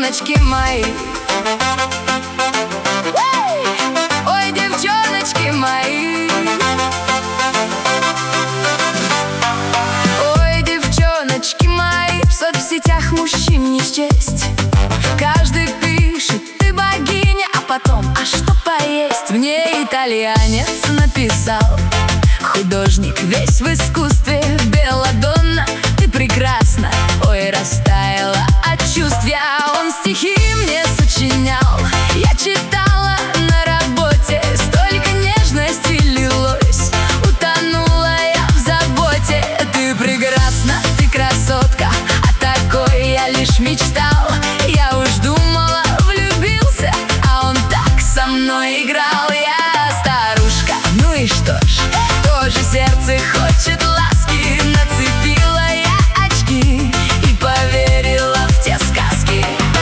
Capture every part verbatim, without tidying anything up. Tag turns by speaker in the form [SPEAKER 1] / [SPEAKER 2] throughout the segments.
[SPEAKER 1] девчоночки мои. Ой, девчоночки мои. Ой, девчоночки мои, в соцсетях мужчин не счесть. Каждый пишет: ты богиня, а потом: а что поесть? Мне итальянец написал, художник весь в искусстве: Белладонна, ты прекрасна. Ой, растаяла от чувств я. Он стихи мне сочинял, я читала на работе. Столько нежности лилось, утонула я в заботе. Ты прекрасна, ты красотка, о такой я лишь мечтал. Я уж думала, влюбился, а он так со мной играл. Я старушка, ну и что ж, тоже сердце хочет ласки. Нацепила я очки и поверила в те сказки.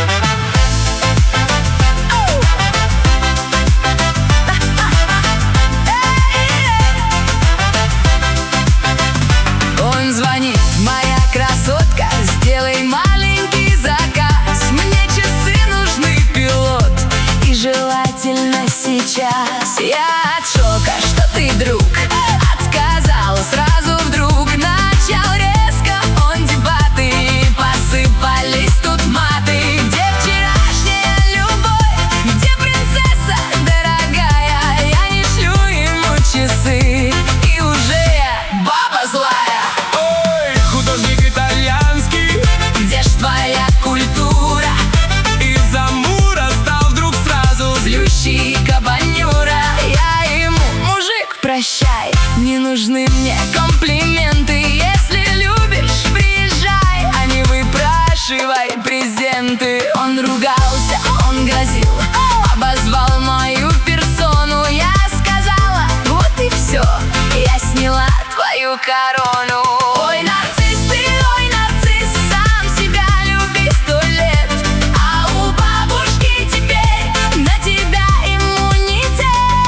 [SPEAKER 1] Он звонит: моя красотка, сделай маленький заказ. Мне часы нужны, пилот, и желательно сейчас. Я от шока, что ты, друг, отказал сразу вдруг. Начал резко он дебаты, и посыпались тут маты. Где вчерашняя любовь, где принцесса дорогая? Я не шлю ему часы, и уже я баба злая.
[SPEAKER 2] Ой, художник итальянский,
[SPEAKER 1] Где ж твоя культура?
[SPEAKER 2] из Амура стал вдруг сразу
[SPEAKER 1] Злющий кабанюра. Я ему: мужик, прощай, не нужны мне комплименты. Если любишь, приезжай, а не выпрашивай презенты. Он ругался, он грозил, обозвал мою персону. Я сказала: вот и все, я сняла твою корону. Ой, нарцисс ты, ой, нарцисс, сам себя люби сто лет, а у бабушки теперь на тебя иммунитет.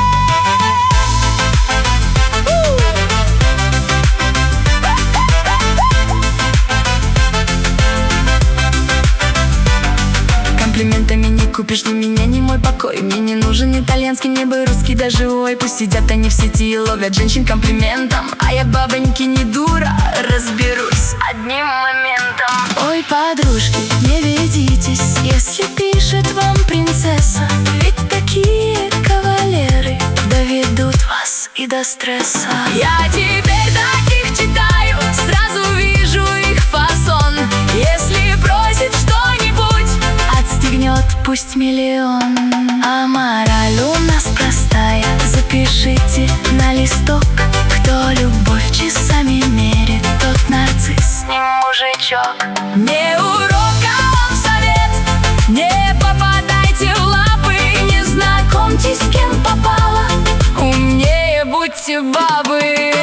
[SPEAKER 1] Комплиментами не купишь ни меня, ни мой покой. Мне не нужен итальянский, мне бы русский, даже ой. Пусть сидят они в сети и ловят женщин комплиментом, а я, бабоньки, не дура, разберусь одним моментом. Ой, подружки, не ведитесь, если пишет вам принцесса, ведь такие кавалеры доведут вас и до стресса. Я теперь таких читаю, сразу вижу их фасон. Если просит что-нибудь, отстегнет пусть миллион. А мораль у нас простая, запишите на листок: кто любовь часами мерит, тот нарцисс, не мужичок. Не урока вам совет: не попадайте в лапы, не знакомьтесь с кем попало, умнее будьте бабы.